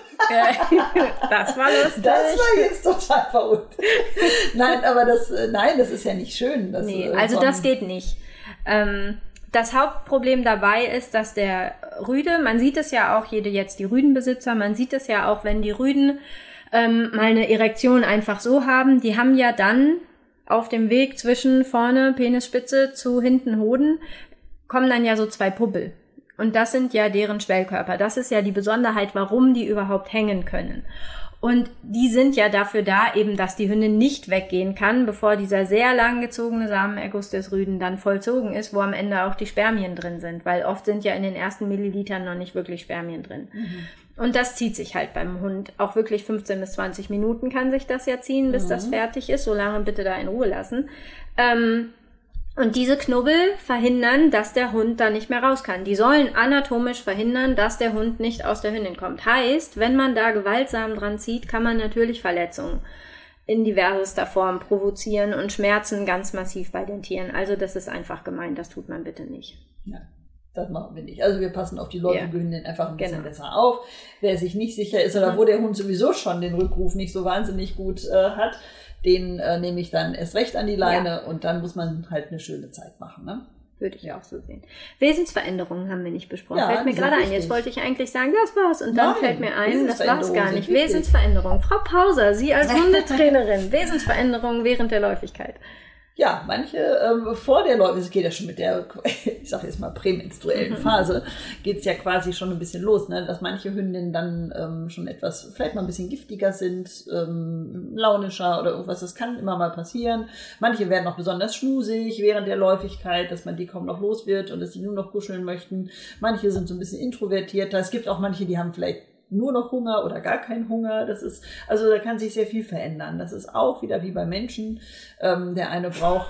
Das war lustig. Das war jetzt total verrückt. Nein, aber das, nein, das ist ja nicht schön. Das, nee, äh, also das geht nicht. Ähm, das Hauptproblem dabei ist, dass der Rüde, man sieht es ja auch, jede jetzt die Rüdenbesitzer, man sieht es ja auch, wenn die Rüden ähm, mal eine Erektion einfach so haben, die haben ja dann auf dem Weg zwischen vorne Penisspitze zu hinten Hoden, kommen dann ja so zwei Puppel. Und das sind ja deren Schwellkörper. Das ist ja die Besonderheit, warum die überhaupt hängen können. Und die sind ja dafür da, eben, dass die Hündin nicht weggehen kann, bevor dieser sehr lang gezogene Samenerguss des Rüden dann vollzogen ist, wo am Ende auch die Spermien drin sind. Weil oft sind ja in den ersten Millilitern noch nicht wirklich Spermien drin. Mhm. Und das zieht sich halt beim Hund. Auch wirklich fünfzehn bis zwanzig Minuten kann sich das ja ziehen, bis mhm. das fertig ist. So lange bitte da in Ruhe lassen. Ähm, Und diese Knubbel verhindern, dass der Hund da nicht mehr raus kann. Die sollen anatomisch verhindern, dass der Hund nicht aus der Hündin kommt. Heißt, wenn man da gewaltsam dran zieht, kann man natürlich Verletzungen in diversester Form provozieren und Schmerzen ganz massiv bei den Tieren. Also das ist einfach gemein, das tut man bitte nicht. Ja. Das machen wir nicht. Also wir passen auf die läufige ja. Hündin einfach ein bisschen genau. besser auf. Wer sich nicht sicher ist oder mhm. wo der Hund sowieso schon den Rückruf nicht so wahnsinnig gut äh, hat, den äh, nehme ich dann erst recht an die Leine ja. und dann muss man halt eine schöne Zeit machen. Ne? Würde ich auch so sehen. Wesensveränderungen haben wir nicht besprochen. Ja, fällt mir gerade ein. Jetzt wollte ich eigentlich sagen, das war's. Und dann Nein, fällt mir ein, das war's gar nicht. Wichtig. Wesensveränderung. Frau Pauser, Sie als Hundetrainerin. Wesensveränderung während der Läufigkeit. Ja, manche ähm, vor der Läufigkeit, es geht ja schon mit der, ich sage jetzt mal prämenstruellen Phase, geht's ja quasi schon ein bisschen los, ne? Dass manche Hündinnen dann ähm, schon etwas, vielleicht mal ein bisschen giftiger sind, ähm, launischer oder irgendwas, das kann immer mal passieren. Manche werden auch besonders schmusig während der Läufigkeit, dass man die kaum noch los wird und dass sie nur noch kuscheln möchten. Manche sind so ein bisschen introvertierter. Es gibt auch manche, die haben vielleicht nur noch Hunger oder gar keinen Hunger. Das ist, also da kann sich sehr viel verändern. Das ist auch wieder wie bei Menschen. Ähm, der eine braucht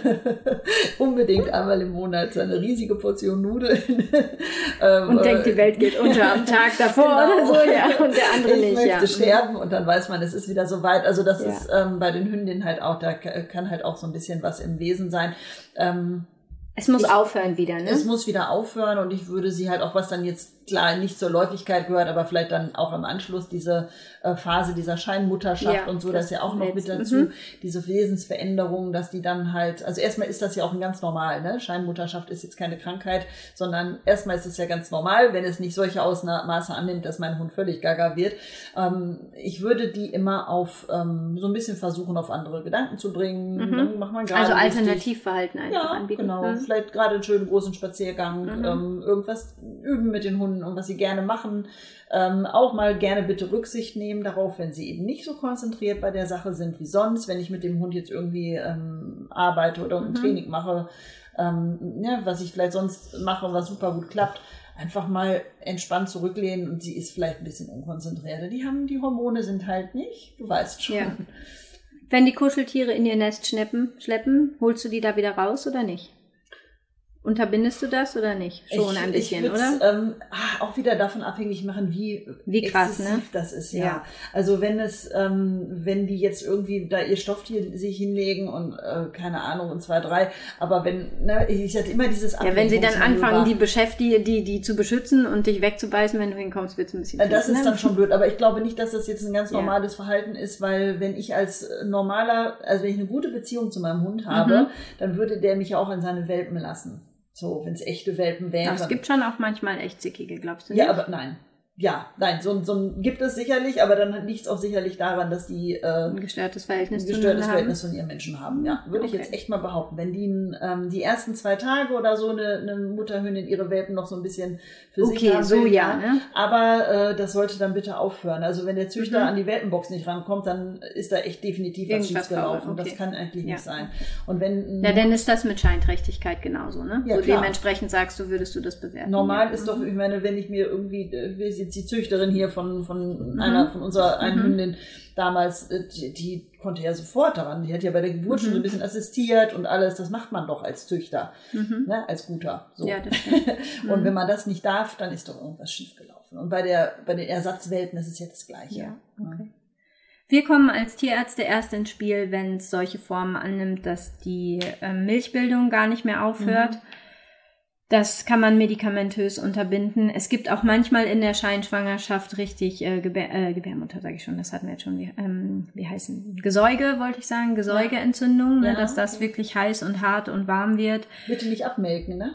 unbedingt einmal im Monat eine riesige Portion Nudeln. ähm, und denkt, die Welt geht unter am Tag davor genau. oder so, ja. Und der andere ich nicht, möchte ja. sterben und dann weiß man, es ist wieder so weit. Also das ja. ist ähm, bei den Hündinnen halt auch, da kann halt auch so ein bisschen was im Wesen sein. Ähm, Es muss ich, aufhören wieder, ne? Es muss wieder aufhören und ich würde sie halt auch, was dann jetzt klar nicht zur Läufigkeit gehört, aber vielleicht dann auch im Anschluss diese äh, Phase dieser Scheinmutterschaft ja, und so, das ist ja auch noch mit dazu, mhm. diese Wesensveränderungen, dass die dann halt, also erstmal ist das ja auch ganz normal, ne? Scheinmutterschaft ist jetzt keine Krankheit, sondern erstmal ist es ja ganz normal, wenn es nicht solche Ausmaße annimmt, dass mein Hund völlig gaga wird. Ähm, ich würde die immer auf ähm, so ein bisschen versuchen, auf andere Gedanken zu bringen. Mhm. Dann macht man gerade also Alternativverhalten einfach ja, anbieten. Genau, mhm. vielleicht gerade einen schönen großen Spaziergang, mhm. ähm, irgendwas üben mit den Hunden und was sie gerne machen. Ähm, auch mal gerne bitte Rücksicht nehmen darauf, wenn sie eben nicht so konzentriert bei der Sache sind wie sonst. Wenn ich mit dem Hund jetzt irgendwie ähm, arbeite oder ein mhm. Training mache, ähm, ja, was ich vielleicht sonst mache, was super gut klappt, einfach mal entspannt zurücklehnen und sie ist vielleicht ein bisschen unkonzentrierter. Die haben, die Hormone sind halt nicht, du weißt schon. Ja. Wenn die Kuscheltiere in ihr Nest schleppen, schleppen, holst du die da wieder raus oder nicht? Unterbindest du das oder nicht? Schon ich, ein bisschen, ich oder? Ähm, auch wieder davon abhängig machen, wie, wie krass, exzessiv ne? das ist. Ja. ja. Also wenn es, ähm, wenn die jetzt irgendwie da ihr Stofftier sich hinlegen und äh, keine Ahnung und zwei, drei, aber wenn, ne, ich hatte immer dieses Ja, wenn sie dann anfangen, die beschäftigen, die, die zu beschützen und dich wegzubeißen, wenn du hinkommst, wird es ein bisschen. Das fies, ist ne? dann schon blöd, aber ich glaube nicht, dass das jetzt ein ganz normales ja. Verhalten ist, weil wenn ich als normaler, also wenn ich eine gute Beziehung zu meinem Hund habe, mhm. dann würde der mich ja auch in seine Welpen lassen. So, wenn es echte Welpen wären. Es gibt schon auch manchmal echt zickige, glaubst du nicht? Ja, aber nein. Ja, nein, so, so ein gibt es sicherlich, aber dann liegt es auch sicherlich daran, dass die äh, ein gestörtes Verhältnis, ein gestörtes Verhältnis von ihren Menschen haben. Ja, würde okay. ich jetzt echt mal behaupten. Wenn die ähm, die ersten zwei Tage oder so eine, eine Mutterhündin ihre Welpen noch so ein bisschen für okay, sich haben so will, ja, ne? Aber äh, das sollte dann bitte aufhören. Also wenn der Züchter mhm. an die Welpenbox nicht rankommt, dann ist da echt definitiv was schief gelaufen. Okay. Das kann eigentlich ja. nicht sein. Und wenn ja, dann ist das mit Scheinträchtigkeit genauso, ne? Ja, so klar. Dementsprechend sagst du, würdest du das bewerten. Normal ja. ist mhm. doch, ich meine, wenn ich mir irgendwie, wir sind die Züchterin hier von von mhm. einer von unserer einen mhm. Hündin damals, die, die konnte ja sofort daran, die hat ja bei der Geburt mhm. schon so ein bisschen assistiert und alles, das macht man doch als Züchter, mhm. ne, als Guter. So. Ja, das stimmt. Und mhm. wenn man das nicht darf, dann ist doch irgendwas schiefgelaufen. Und bei der bei den Ersatzwelpen ist es jetzt das Gleiche. Ja, okay. Wir kommen als Tierärzte erst ins Spiel, wenn es solche Formen annimmt, dass die äh, Milchbildung gar nicht mehr aufhört. Mhm. Das kann man medikamentös unterbinden. Es gibt auch manchmal in der Scheinschwangerschaft richtig äh, Gebär, äh, Gebärmutter, sage ich schon, das hatten wir jetzt schon, wie, ähm, wie heißen Gesäuge, wollte ich sagen, Gesäugeentzündung, ja. ne, dass das wirklich heiß und hart und warm wird. Bitte nicht abmelken, ne?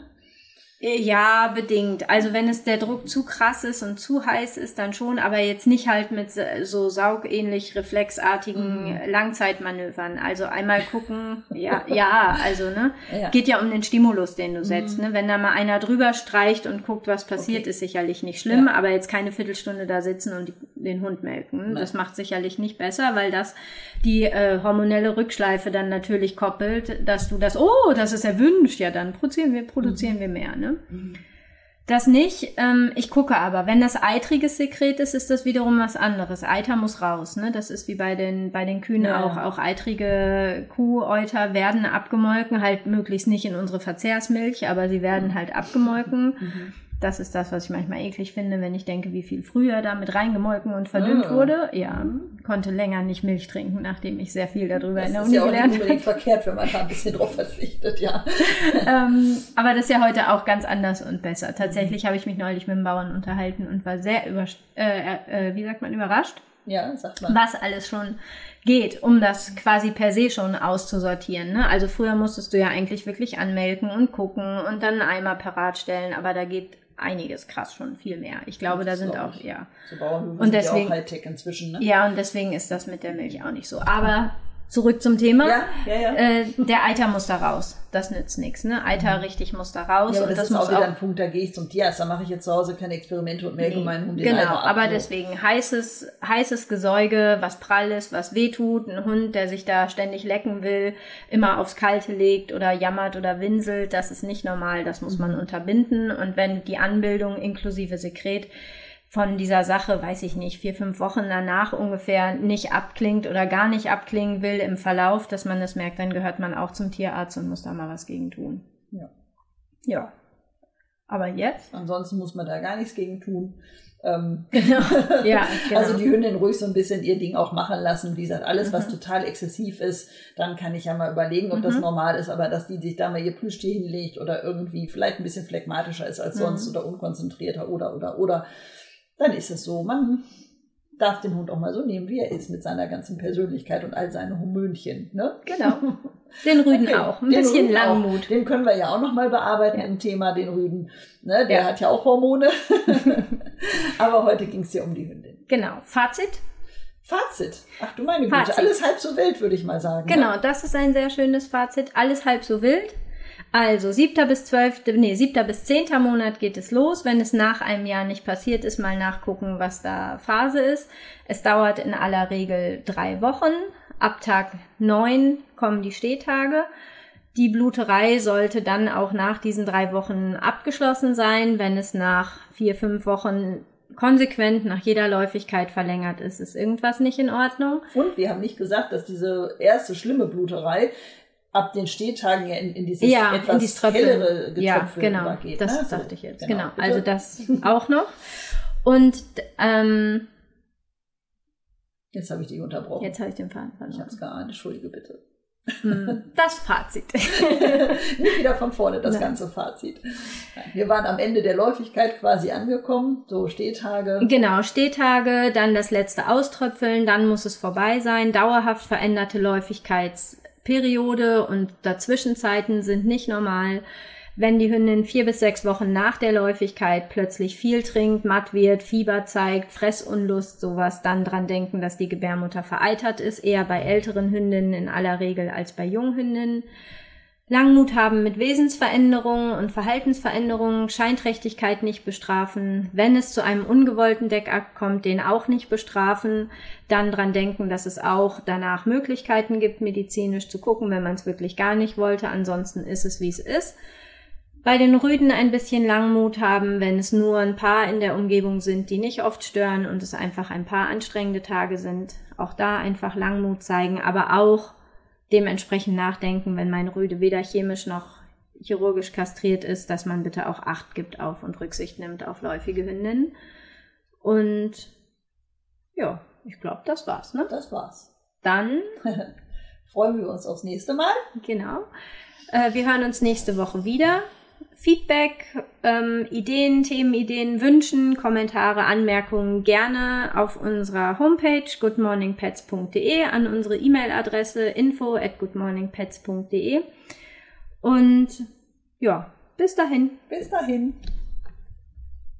Ja, bedingt. Also wenn es der Druck zu krass ist und zu heiß ist, dann schon, aber jetzt nicht halt mit so saugähnlich reflexartigen mhm. Langzeitmanövern. Also einmal gucken, ja, ja, also ne, ja. geht ja um den Stimulus, den du setzt. Mhm. Ne? Wenn da mal einer drüber streicht und guckt, was passiert, okay. ist sicherlich nicht schlimm, ja. aber jetzt keine Viertelstunde da sitzen und den Hund melken. Nein. Das macht sicherlich nicht besser, weil das die äh, hormonelle Rückschleife dann natürlich koppelt, dass du das, oh, das ist erwünscht, ja, dann produzieren wir, produzieren mhm. wir mehr, ne? Mhm. Das nicht. Ähm, ich gucke aber, wenn das eitriges Sekret ist, ist das wiederum was anderes. Eiter muss raus, ne? Das ist wie bei den bei den Kühen ja. auch. Auch eitrige Kuhäuter werden abgemolken, halt möglichst nicht in unsere Verzehrsmilch, aber sie werden halt abgemolken. Mhm. Das ist das, was ich manchmal eklig finde, wenn ich denke, wie viel früher damit reingemolken und verdünnt oh. wurde. Ja, konnte länger nicht Milch trinken, nachdem ich sehr viel darüber das in der Uni gelernt habe. Das ist ja auch nicht unbedingt verkehrt, wenn man da ein bisschen drauf verzichtet, ja. ähm, aber das ist ja heute auch ganz anders und besser. Tatsächlich mhm. habe ich mich neulich mit dem Bauern unterhalten und war sehr über, äh, äh, wie sagt man, überrascht. Ja, sagt man. Was alles schon geht, um das quasi per se schon auszusortieren. Ne? Also früher musstest du ja eigentlich wirklich anmelken und gucken und dann einen Eimer parat stellen, aber da geht einiges krass schon viel mehr. Ich glaube, da sind auch, auch ja. So Bauernhöfe sind ja auch Hightech inzwischen, ne? Ja, und deswegen ist das mit der Milch auch nicht so. Aber zurück zum Thema. Ja, ja, ja. Äh, der Eiter muss da raus. Das nützt nichts, ne? Eiter richtig muss da raus. Ja, aber und das, das ist auch wieder ein Punkt, da gehe ich zum Tierarzt, da mache ich jetzt zu Hause keine Experimente und melke nee, meinen Hund den Genau, Eiter ab. aber deswegen heißes, heißes Gesäuge, was prall ist, was wehtut, ein Hund, der sich da ständig lecken will, immer aufs Kalte legt oder jammert oder winselt, das ist nicht normal, das muss man unterbinden. Und wenn die Anbildung inklusive Sekret von dieser Sache, weiß ich nicht, vier, fünf Wochen danach ungefähr nicht abklingt oder gar nicht abklingen will im Verlauf, dass man das merkt, dann gehört man auch zum Tierarzt und muss da mal was gegen tun. Ja. Ja. Aber jetzt? Ansonsten muss man da gar nichts gegen tun. Ähm, Genau. Ja, genau. Also die Hündin ruhig so ein bisschen ihr Ding auch machen lassen. Wie gesagt, alles, was Mhm. total exzessiv ist, dann kann ich ja mal überlegen, ob Mhm. das normal ist, aber dass die sich da mal ihr Plüschtier hinlegt oder irgendwie vielleicht ein bisschen phlegmatischer ist als sonst Mhm. oder unkonzentrierter oder, oder, oder, dann ist es so. Man darf den Hund auch mal so nehmen, wie er ist, mit seiner ganzen Persönlichkeit und all seinen Hormönchen. Ne? Genau. Den Rüden Okay, auch. Ein den bisschen Rüden Langmut. Auch. Den können wir ja auch noch mal bearbeiten Ja. im Thema, den Rüden. Ne, der Ja. hat ja auch Hormone. Aber heute ging es ja um die Hündin. Genau. Fazit? Fazit. Ach du meine Güte, Fazit. alles halb so wild, würde ich mal sagen. Genau, Ne? das ist ein sehr schönes Fazit. Alles halb so wild. Also siebter bis zwölfter, nee, siebter bis zehnter Monat geht es los. Wenn es nach einem Jahr nicht passiert ist, mal nachgucken, was da Phase ist. Es dauert in aller Regel drei Wochen. Ab Tag neun kommen die Stehtage. Die Bluterei sollte dann auch nach diesen drei Wochen abgeschlossen sein. Wenn es nach vier, fünf Wochen konsequent nach jeder Läufigkeit verlängert ist, ist irgendwas nicht in Ordnung. Und wir haben nicht gesagt, dass diese erste schlimme Bluterei ab den Stehtagen ja in, in dieses ja, etwas in die Ströpfel. hellere Getröpfel Ja, genau. übergeht. Das ne? dachte ich jetzt. Genau. Genau. Bitte? Also das auch noch. Und ähm, Jetzt habe ich dich unterbrochen. jetzt habe ich den Faden Ich verloren. habe es geahnt, entschuldige bitte. Das Fazit. Nicht wieder von vorne das Nein. ganze Fazit. Wir waren am Ende der Läufigkeit quasi angekommen, so Stehtage. Genau, Stehtage, dann das letzte Auströpfeln, dann muss es vorbei sein. Dauerhaft veränderte Läufigkeitsperiode und Dazwischenzeiten sind nicht normal. Wenn die Hündin vier bis sechs Wochen nach der Läufigkeit plötzlich viel trinkt, matt wird, Fieber zeigt, Fressunlust, sowas, dann dran denken, dass die Gebärmutter vereitert ist, eher bei älteren Hündinnen in aller Regel als bei Junghündinnen. Langmut haben mit Wesensveränderungen und Verhaltensveränderungen, Scheinträchtigkeit nicht bestrafen. Wenn es zu einem ungewollten Deckakt kommt, den auch nicht bestrafen. Dann dran denken, dass es auch danach Möglichkeiten gibt, medizinisch zu gucken, wenn man es wirklich gar nicht wollte. Ansonsten ist es, wie es ist. Bei den Rüden ein bisschen Langmut haben, wenn es nur ein paar in der Umgebung sind, die nicht oft stören und es einfach ein paar anstrengende Tage sind. Auch da einfach Langmut zeigen, aber auch dementsprechend nachdenken, wenn mein Rüde weder chemisch noch chirurgisch kastriert ist, dass man bitte auch Acht gibt auf und Rücksicht nimmt auf läufige Hündinnen. Und ja, ich glaube, das war's, ne? Das war's. Dann freuen wir uns aufs nächste Mal. Genau. Äh, wir hören uns nächste Woche wieder. Feedback, ähm, Ideen, Themenideen, Wünschen, Kommentare, Anmerkungen gerne auf unserer Homepage good morning pets punkt de, an unsere E-Mail-Adresse info at good morning pets punkt de. Und ja, bis dahin. Bis dahin.